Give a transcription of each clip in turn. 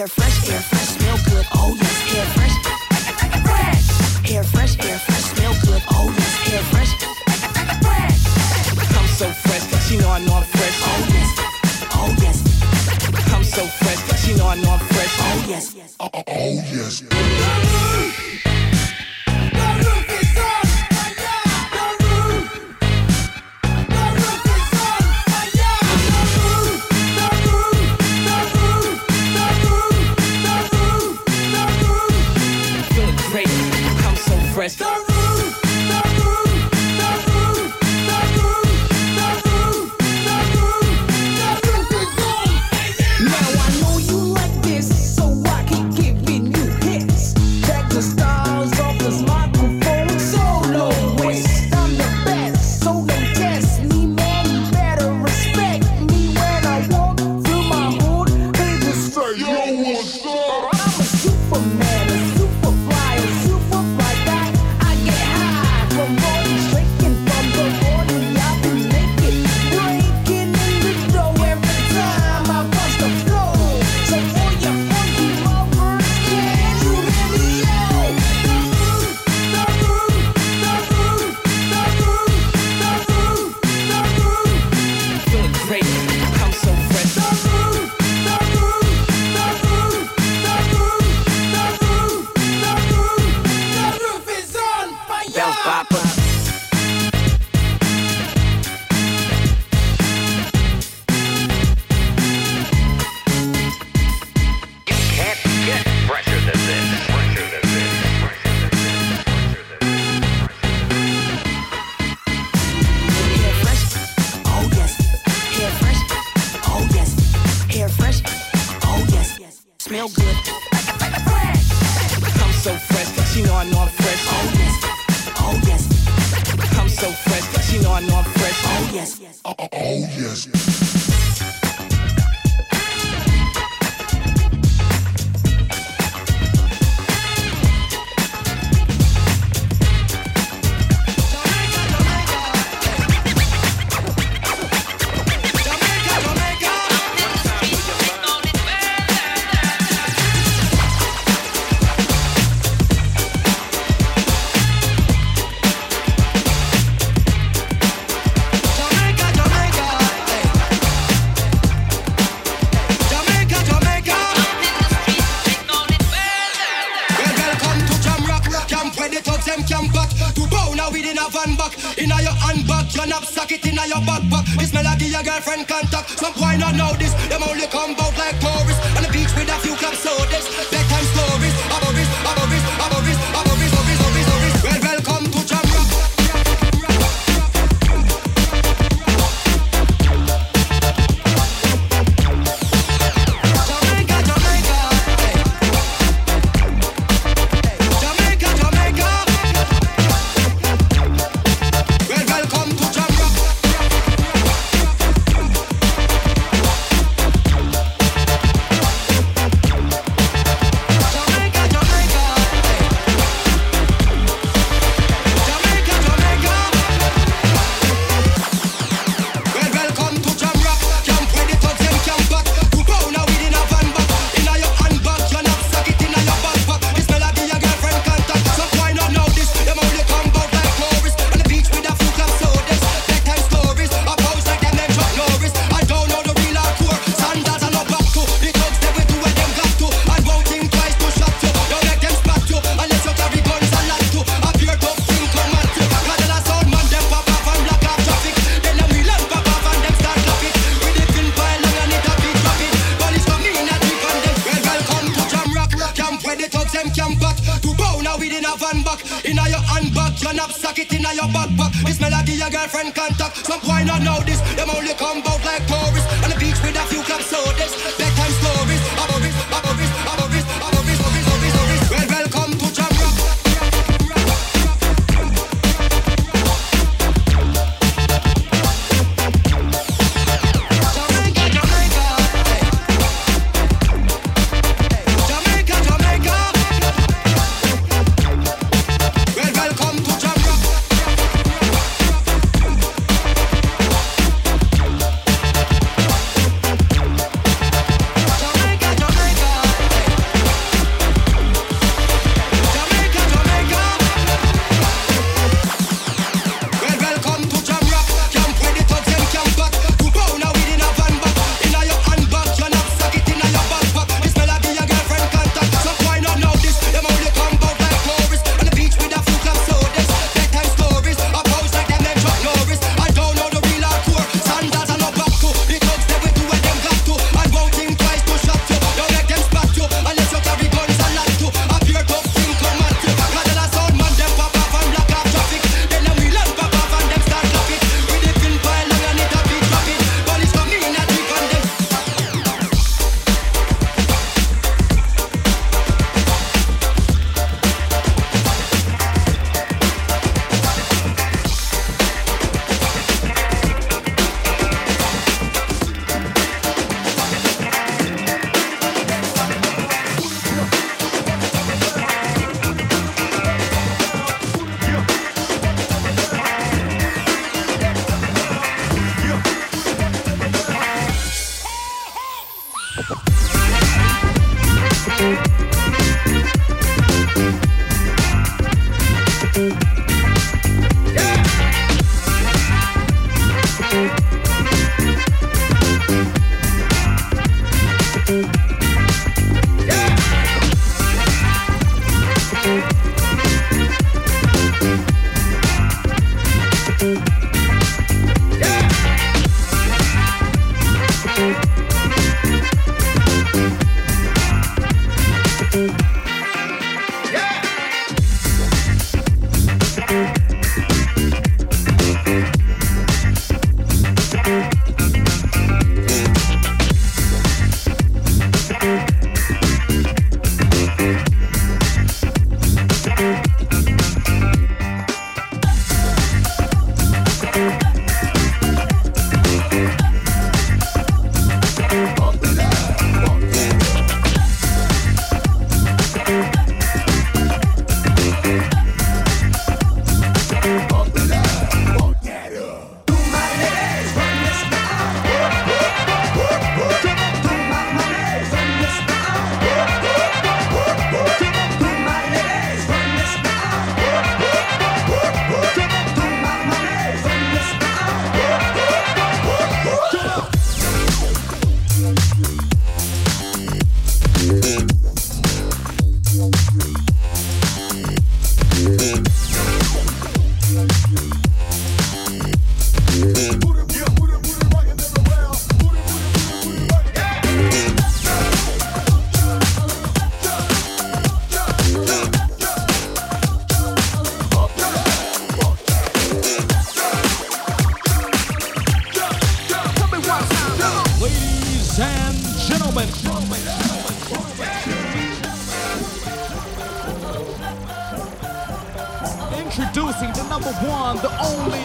Hair fresh, smell good. Oh yes, hair fresh. Hair fresh, smell good. Oh yes, hair fresh. I'm so fresh, she know I know I'm fresh. Oh yes, oh yes. I'm so fresh, she know I know I'm fresh. Oh yes, oh yes. Fresh. Smell good. I'm so fresh, she know I know I'm fresh. Oh yes, oh yes. I'm so fresh, she know I know I'm fresh. Oh yes, oh yes. Girlfriend contact, some boy not know this. Them only come out like tourists on the beach with a few club sodas. Bedtime stories, aboris. Well, welcome to Jamrock. This melody your girlfriend contact. Some boy not know this. Them only come out like tourists on the beach with a few club sodas. Bedtime stories, aboris. Well, welcome to Jamrock. Introducing the number one, the only.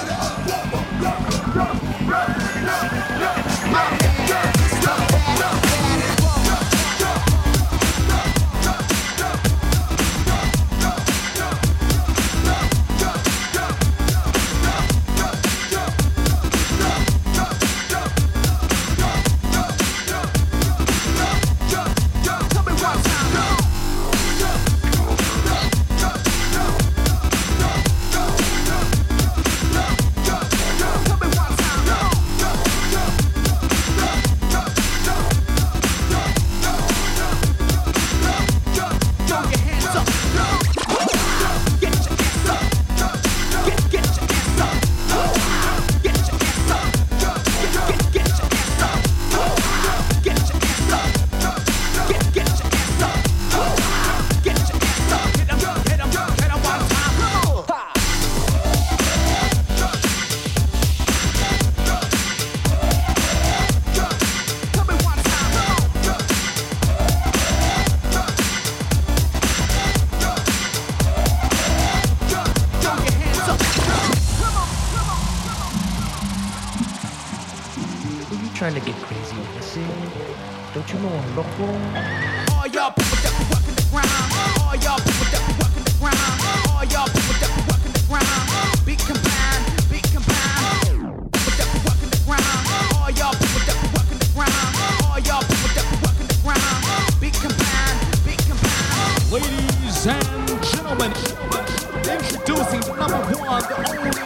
Trying to get crazy with this, don't you know I'm local? All y'all people that be working the ground. All y'all people that be working the ground. All y'all people that be working the ground. Beat combined, beat combined. People that be working the ground. All y'all people that be working the ground. All y'all people that be working the ground. Beat combined, beat combined. Ladies and gentlemen, introducing the number one, the only.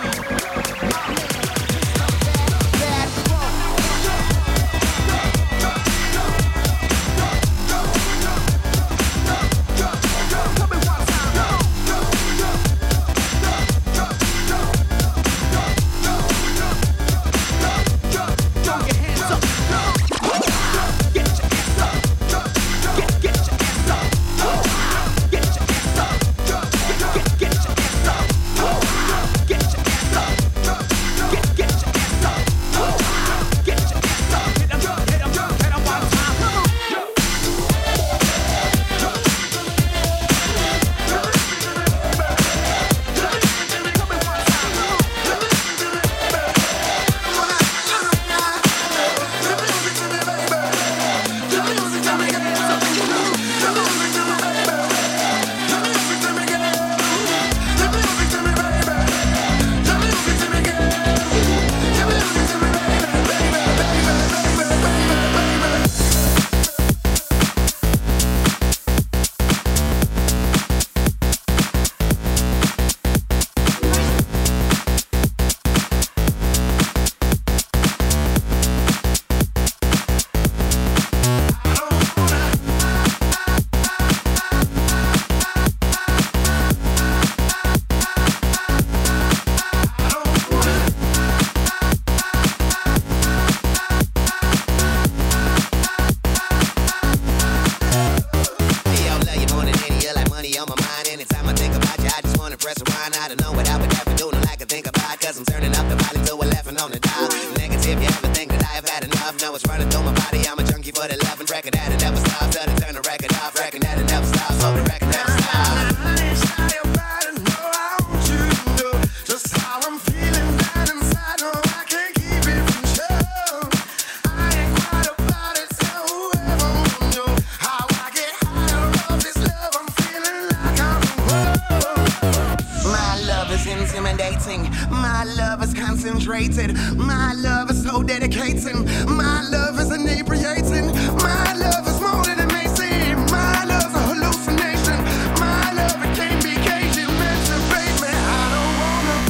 Turning up the volume till we're laughing on the dial. Negative, you ever think that I have had enough? No, it's running through my body. I'm a junkie for the love and record that it never stops. Till they turn the record off, record that it never stops. So the record never stops. My love is concentrated. My love is so dedicating. My love is inebriating. My love is more than it may seem. My love's a hallucination. My love, it can't be caged. You meant to break me. I don't wanna.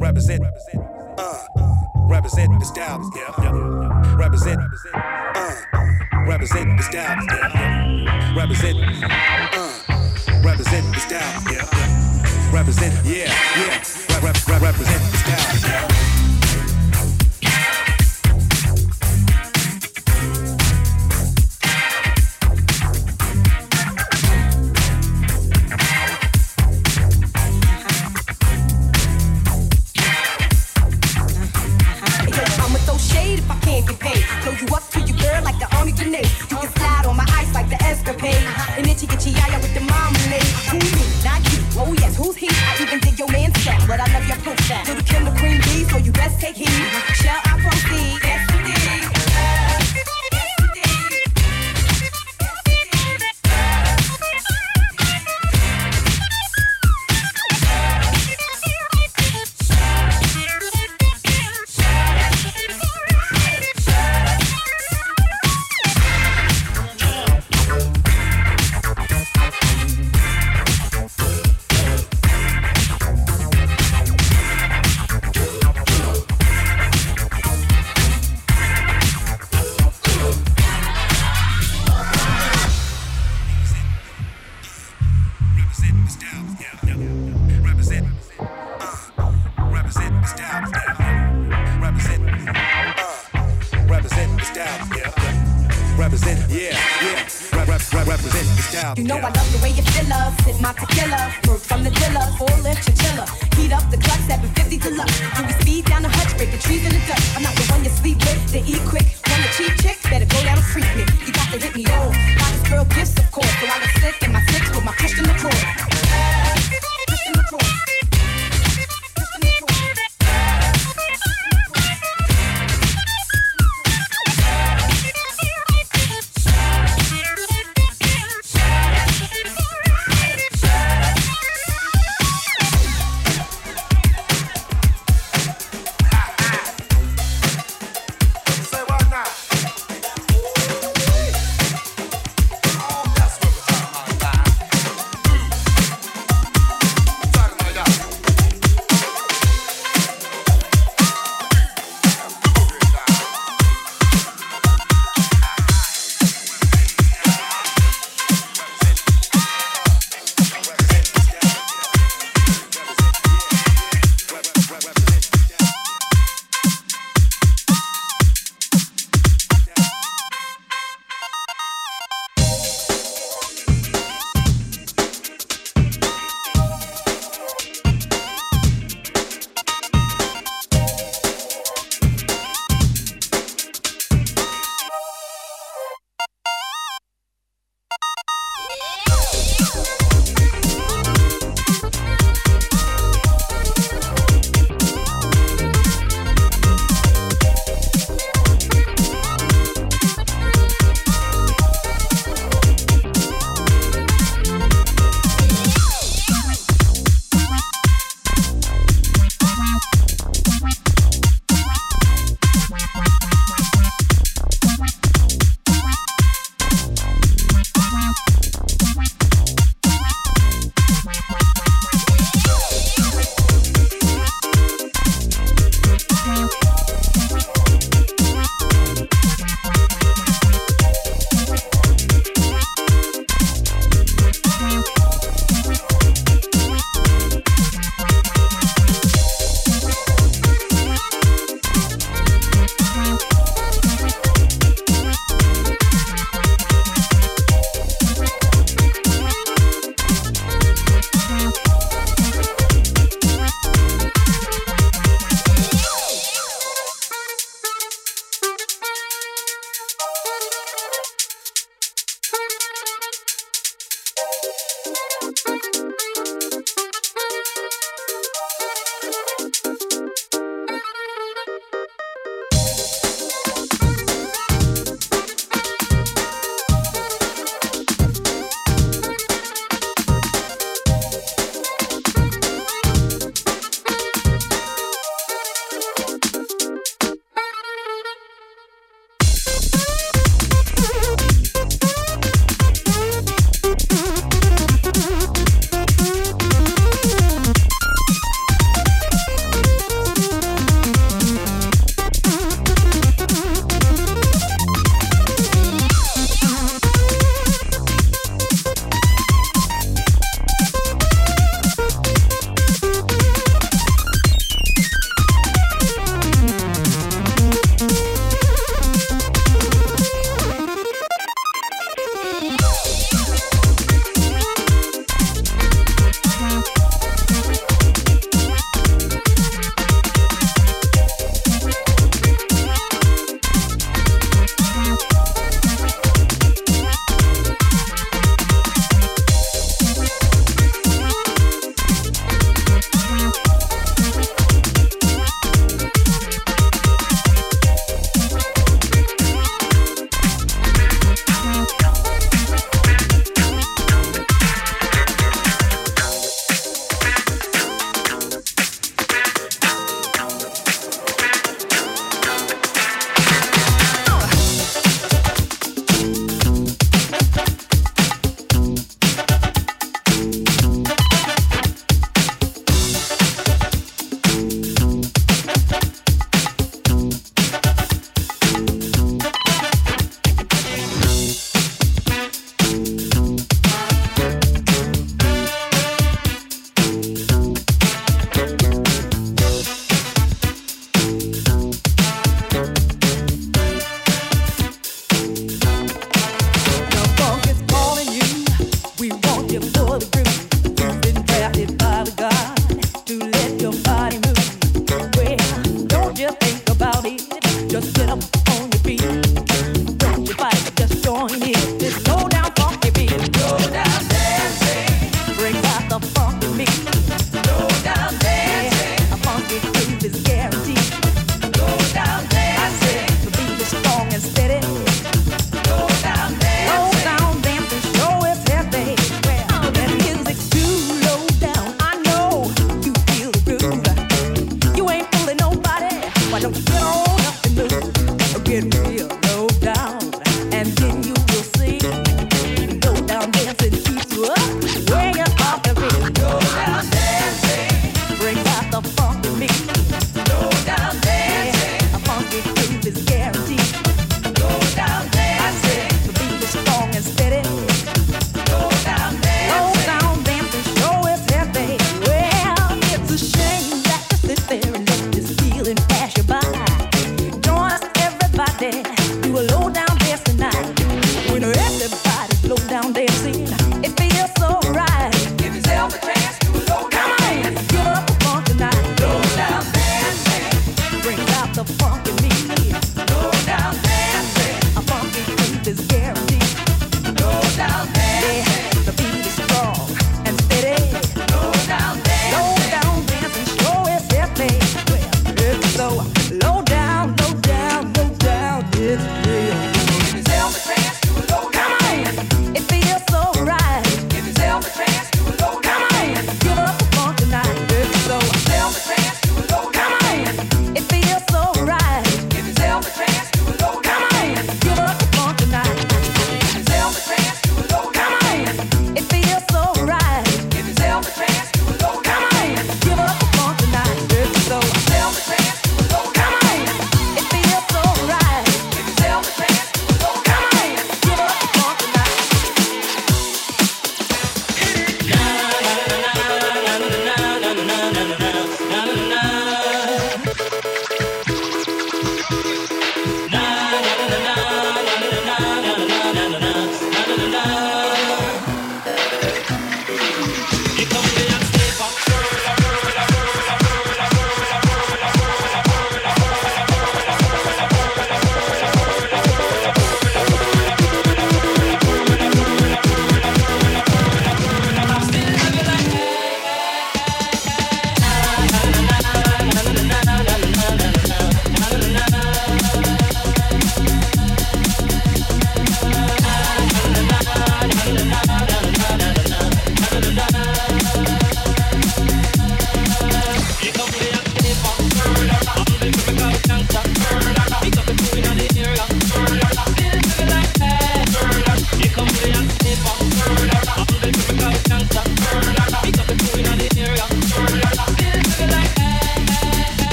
represent the style, yeah. Represent the style, yeah. Represent the style, yeah. Represent, yeah. Represent the style, yeah. And then she get Chiaya with the marmalade. Who me? Not you. Oh yes, who's he? I even dig your man's style, but I love your profile. Little Kim the Queen Bee, so you best take heed. Shall I proceed? Yes, indeed. You know I love the way you feel us. Sip my tequila, work from the dealer, full lift chinchilla. Heat up the clutch, 750 deluxe. Do we speed down the hutch, break the trees in the dust. I'm not the one you sleep with, they eat quick. Want a cheap chick, better go down and freak me. You got to hit me on. Buy this girl gifts, of course. So I look slick in my six with my Christian Lacroix. Christian Lacroix.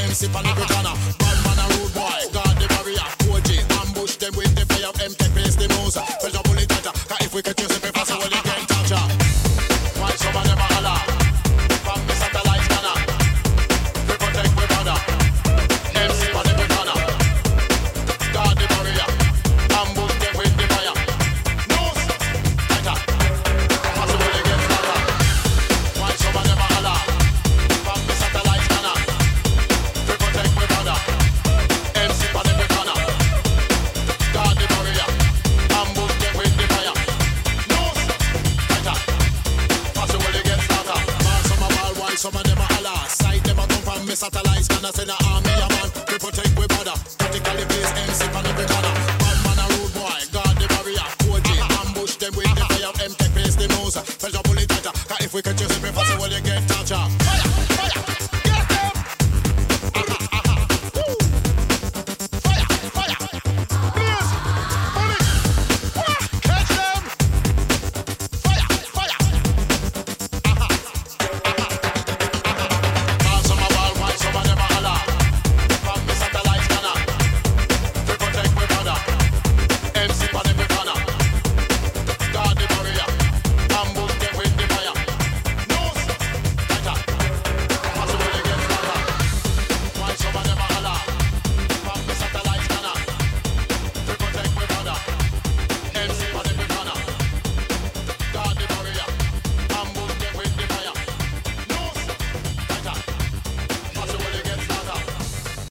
MC pan every corner. Bad man a rude boy, guard the barrier. OG, ambush them with the fire. M-Tech face the mouse. Pressure bullet tighter. Cause if we can choose it, we pass it, well, you can't touch her. Why some of them a holler? From the satellite scanner. We protect, we border. MC pan every corner. Guard the barrier. Ambush them with the fire. Nose, tighter. Pass it, well, you get slaughtered. Why some of them a holler? From the satellite scanner. We protect, we border. MC pan every corner. Guard the barrier. Ambush them with the fire. Nose, tighter. Pass it, well, you get slaughtered. Man, some a ball, why some of them a holler? Sight them a come from me satellite scanner. Send a army a man. We protect, we border. Practically place MC pan every corner. Bad man a rude boy. Guard the barrier. OG, ambush them with the fire. M-Tech face the mouse. Pressure bullet